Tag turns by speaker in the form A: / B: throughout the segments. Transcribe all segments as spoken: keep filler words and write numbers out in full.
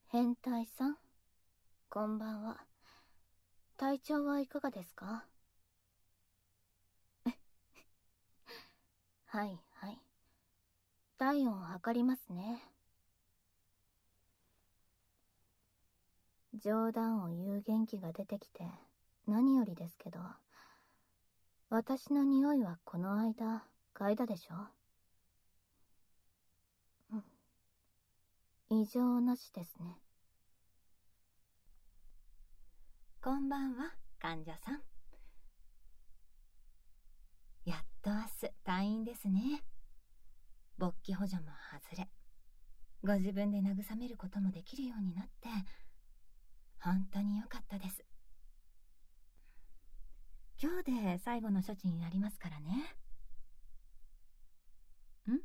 A: 変態さん、こんばんは。体調はいかがですか？はいはい。体温を測りますね。冗談を言う元気が出てきて何よりですけど、私の匂いはこの間嗅いだでしょ？うん。異常なしですね。
B: こんばんは、患者さん。やっと明日退院ですね。勃起補助も外れ、ご自分で慰めることもできるようになって本当に良かったです。今日で最後の処置になりますからね。ん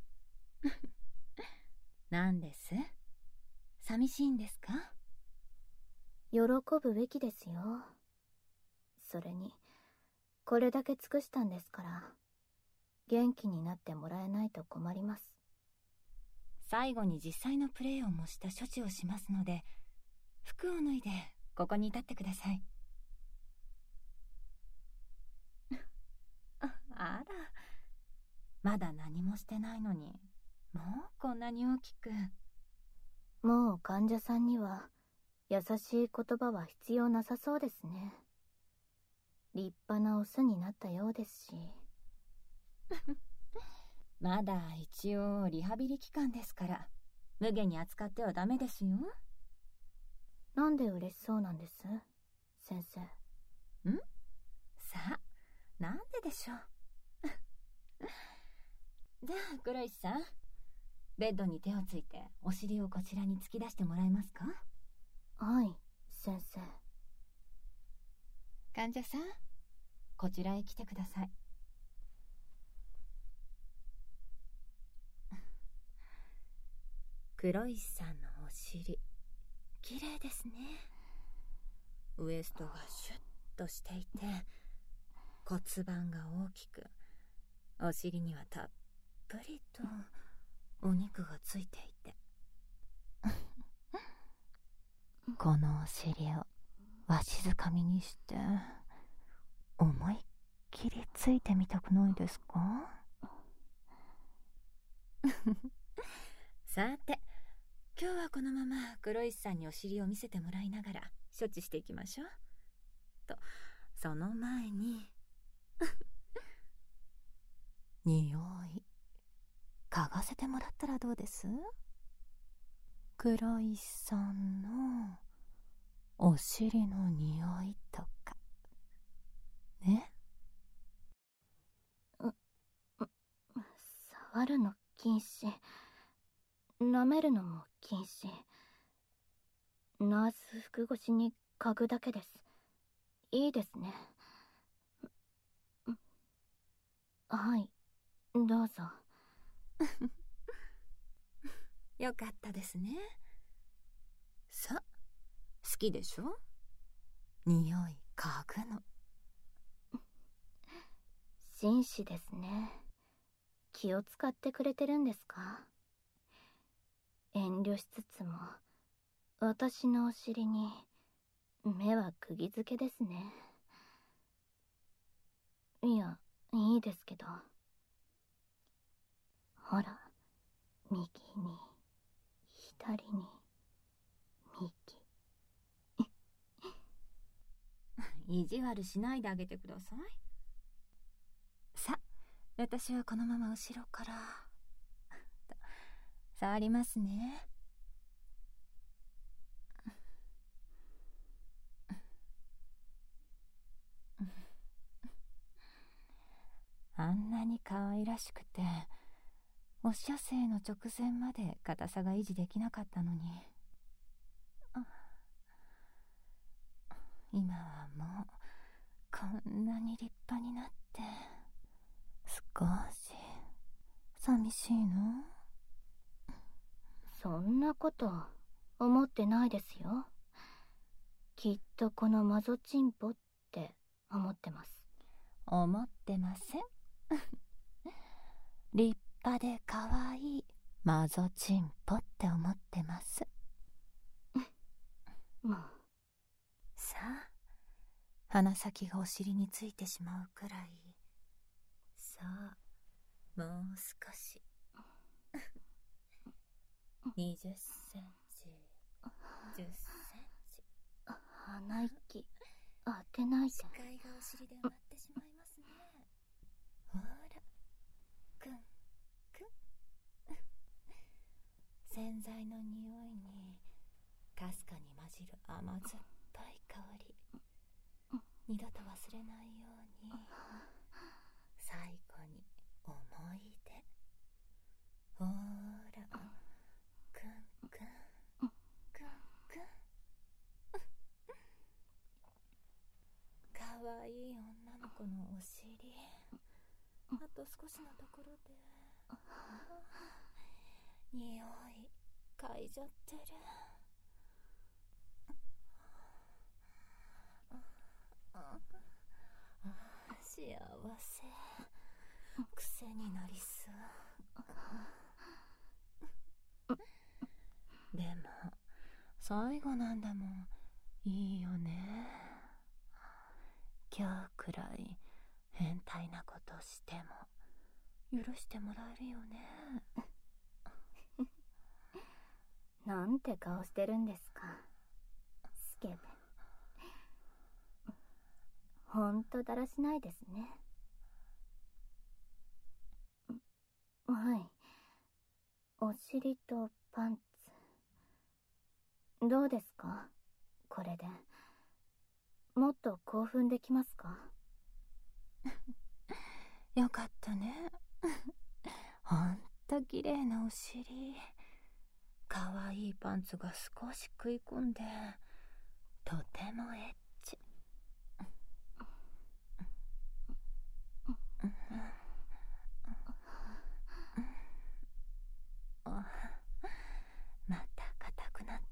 B: 何です？寂しいんですか？
A: 喜ぶべきですよ。それにこれだけ尽くしたんですから、元気になってもらえないと困ります。
B: 最後に実際のプレーを模した処置をしますので、服を脱いでここに立ってください。あら、まだ何もしてないのに、もうこんなに大きく。
A: もう患者さんには優しい言葉は必要なさそうですね。立派なオスになったようですし。
B: まだ一応リハビリ期間ですから、無下に扱ってはダメですよ。
A: なんで嬉しそうなんです、先生？
B: ん？さあ、なんででしょう。じゃあ、黒石さん、ベッドに手をついてお尻をこちらに突き出してもらえますか？
A: はい、先生。
B: 患者さん、こちらへ来てください。黒石さんのお尻、綺麗ですね。ウエストがシュッとしていて、骨盤が大きく、お尻にはたっぷりとお肉がついていてこのお尻をわしづかみにして思いっきりついてみたくないですか？さて、今日はこのまま黒石さんにお尻を見せてもらいながら処置していきましょう。と、その前に匂い嗅がせてもらったらどうです？黒石さんのお尻の匂いとかね。
A: 触るの禁止、舐めるのも禁止。ナース服越しに嗅ぐだけです。いいですね。はい、どうぞ。
B: よかったですね。さ、好きでしょ？匂い嗅ぐの。
A: 紳士ですね。気を使ってくれてるんですか？遠慮しつつも私のお尻に目は釘付けですね。いや、いいですけど。ほら、右に左に右。
B: 意地悪しないであげてください。さ、私はこのまま後ろから触りますね。あんなに可愛らしくて、お射精の直前まで硬さが維持できなかったのに、今はもうこんなに立派になって、少し寂しいの？
A: そんなこと思ってないですよ。きっとこのマゾチンポって思ってます。
B: 思ってません。立派で可愛いマゾチンポって思ってます。 鼻先がお尻についてしまうくらい。さあ、もう少し。にじゅっセンチ、じゅっセンチ。
A: 鼻息当てないで。
B: 視界がお尻で埋まってしまいますね。ほら、くんくん。洗剤の匂いにかすかに混じる甘酸っぱい香り。二度と忘れないように最後に思い出。ほら、くんくんくんくん。かわいい女の子のお尻、あと少しのところで匂い嗅いじゃってる。幸せ、癖になりそう。でも最後なんだもん。いいよね。今日くらい変態なことしても許してもらえるよね。
A: なんて顔してるんですか、スケベ。ほんとだらしないですね。はい。お尻とパンツ。どうですか、これで。もっと興奮できますか？
B: よかったね。ほんと綺麗なお尻。かわいいパンツが少し食い込んで、とてもエッチ。また硬くなった。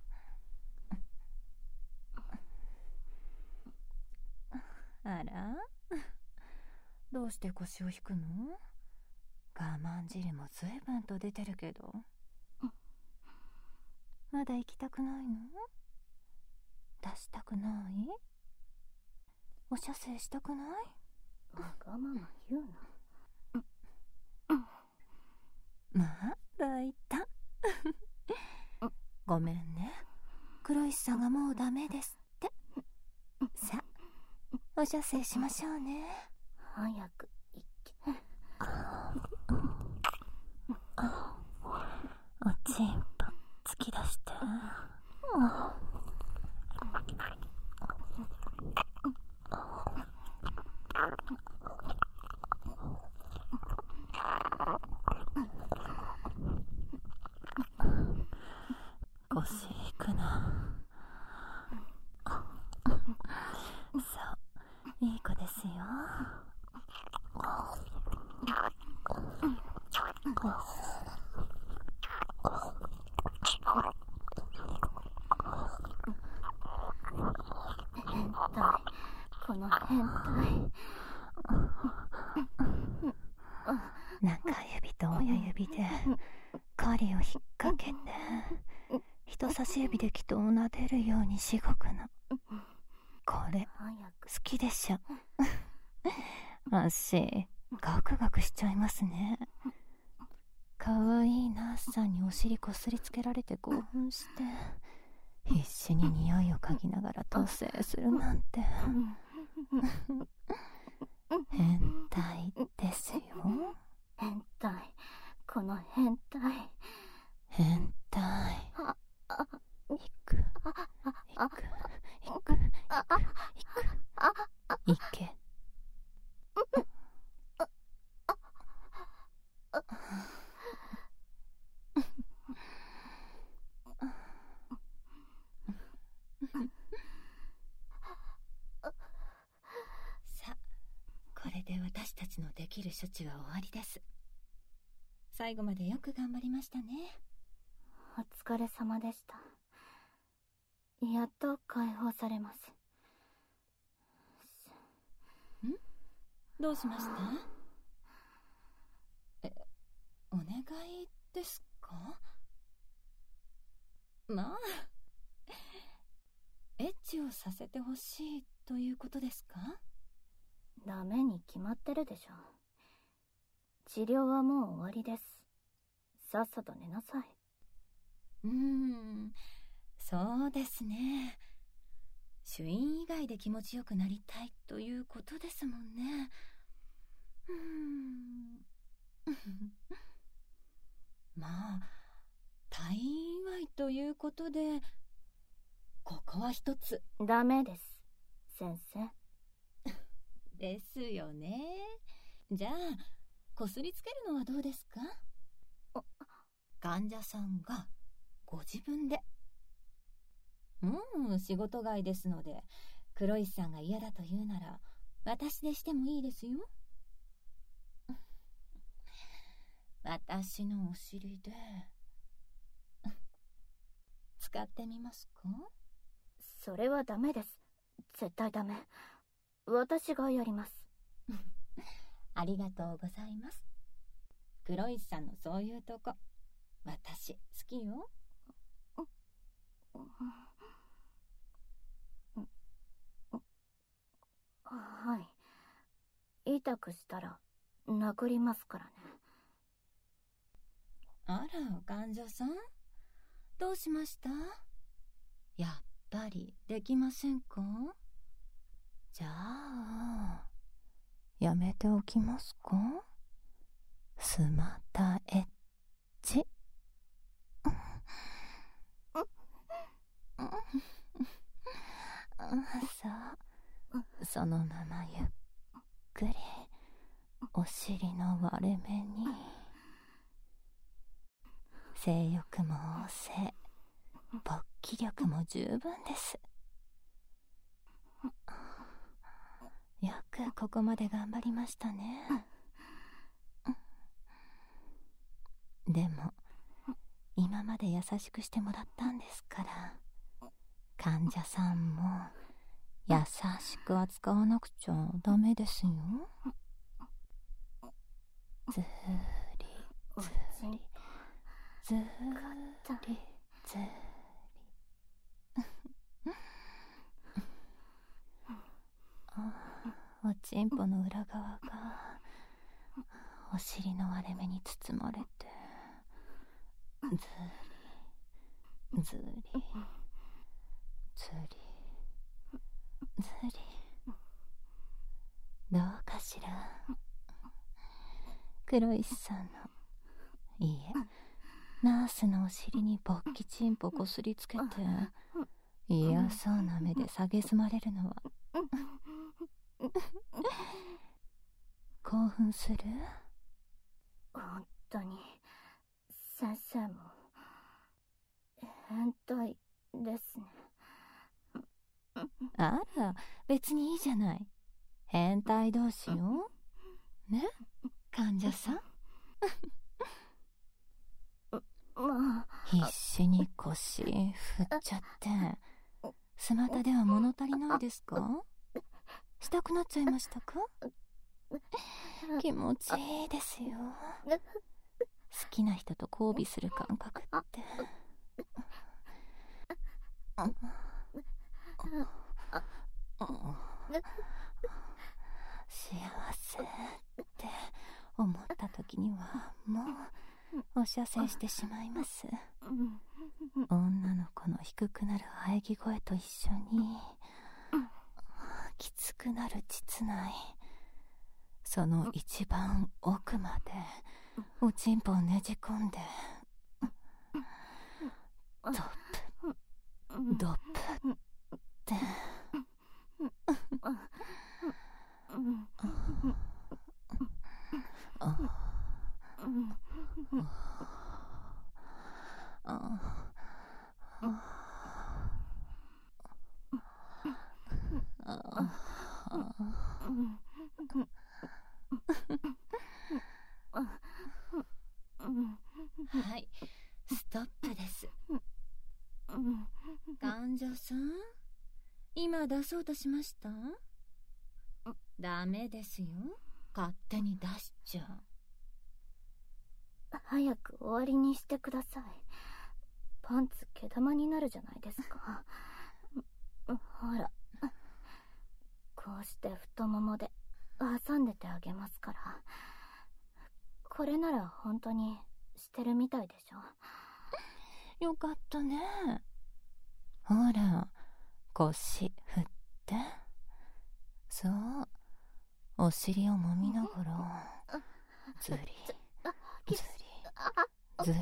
B: あら、どうして腰を引くの？我慢汁も随分と出てるけど。まだ行きたくないの？出したくない？お射精したくない？
A: わがまま言うな。
B: まあ大胆。ごめんね、黒石さんがもうダメですって。さあ、お射精しましょうね。
A: 早く行け。
B: おちんぽ突き出して。腰引くな。そう、いい子ですよ。
A: 変態、この変態。
B: 中指と親指で針を引っ掛けて、人差し指で木とを撫でるようにしごくの。これ好きでしょ？足ガクガクしちゃいますね。かわいいナースさんにお尻こすりつけられて興奮して、必死に匂いを嗅ぎながら塗製するなんて。変態ですよ。
A: 変態、この変態。
B: 変態。いく、いく、いく、いく、いけ。さあ、これで私たちのできる処置は終わりです。最後までよく頑張りましたね。
A: お疲れ様でした。やっと解放されます。
B: ん？どうしました？え、お願いですか？まあ、エッチををさせてほしいということですか？
A: ダメに決まってるでしょ。治療はもう終わりです。さっさと寝なさい。
B: うーん、そうですね。主因以外で気持ちよくなりたいということですもんね。うーんまあ、退院祝いということで、ここは一つ。
A: ダメです、先生。
B: ですよね。じゃあ、こすりつけるのはどうですか？患者さんがご自分で。うん、仕事外ですので、黒石さんが嫌だと言うなら、私でしてもいいですよ。私のお尻で使ってみますか？
A: それはダメです。絶対ダメ。私がやります。
B: ありがとうございます。黒石さんのそういうとこ、私好きよ。
A: はい。痛くしたら殴りますからね。
B: あら、患者さん、どうしました？やっぱりできませんか？じゃあ、やめておきますか？スマタエッチ。そう、そのままゆっくりお尻の割れ目に。性欲も旺盛、勃起力も十分です。よくここまで頑張りましたね。でも今まで優しくしてもらったんですから、患者さんも優しく扱わなくちゃダメですよ。ずーりずーりずーりずーりおちんぽの裏側がお尻の割れ目に包まれて、ずりずりずりずり。どうかしら、黒石さんの、いいえ、ナースのお尻に勃起チンポこすりつけて嫌そうな目で蔑まれるのは興奮する？
A: 本当に先生も変態ですね。
B: あら、別にいいじゃない。変態同士よ。ね、患者さん。
A: まあ、
B: 必死に腰振っちゃって、スマタでは物足りないですか？したくなっちゃいましたか？気持ちいいですよ。好きな人と交尾する感覚って。幸せって思った時にはもうお射精してしまいます。女の子の低くなる喘ぎ声と一緒にきつくなる膣内、その一番奥までおちんぽをねじ込んで、ドップドップってはい、ストップです。患者さん、今出そうとしました？ダメですよ、勝手に出しちゃ。
A: 早く終わりにしてください。パンツ毛玉になるじゃないですか。 ほら、こうして太ももで挟んでてあげますから。これなら本当にしてるみたいでしょ。
B: よかったね。ほら、腰振って。そう、お尻を揉みながらずりずりずり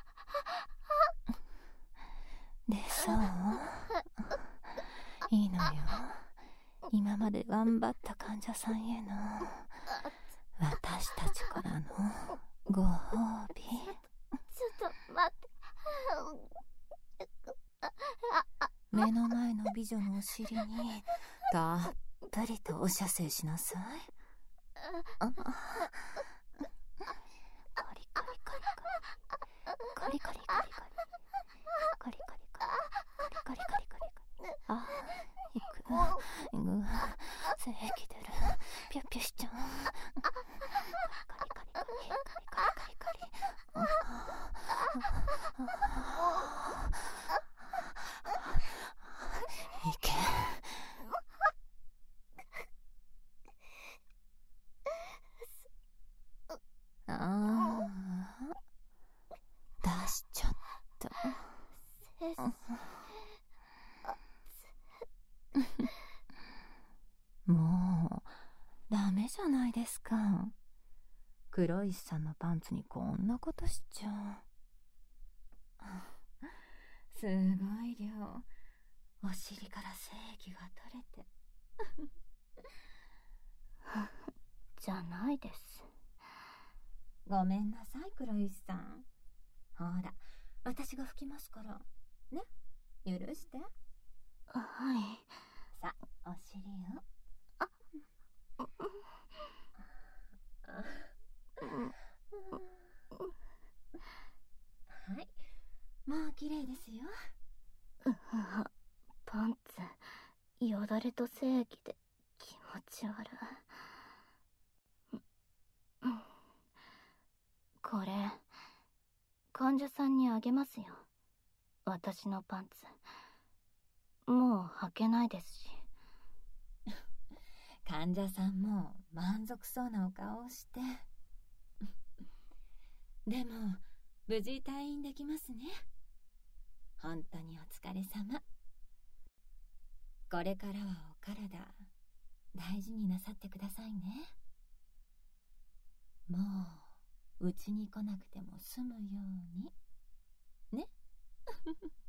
B: でさ、いいのよ。今まで頑張った患者さんへの私たちからのご褒美。
A: ちょっと待って。
B: 目の前の美女のお尻にたっぷりとお射精しなさい。あ、カリカリカリカリカリカリカリカリカリカリカリカリカリカリカリカリ。あ、いくいく、精液出る、ピュッピュしちゃう。カリカリカリカリカリカリカリ。いけ。ああ、出しちゃった。もうダメじゃないですか。黒石さんのパンツにこんなことしちゃう。すごい量。お尻から精液が取れて。
A: じゃないです。
B: ごめんなさい、黒石さん。ほら、私が拭きますから。ね、許して。
A: はい。
B: さ、お尻を。
A: あ、
B: はい、もう綺麗ですよ。
A: パンツよだれと精液で気持ち悪い。これ患者さんにあげますよ。私のパンツもう履けないですし。
B: 患者さんも満足そうなお顔をして。でも無事退院できますね。本当にお疲れ様。これからはお体大事になさってくださいね。もううちに来なくても済むようにね。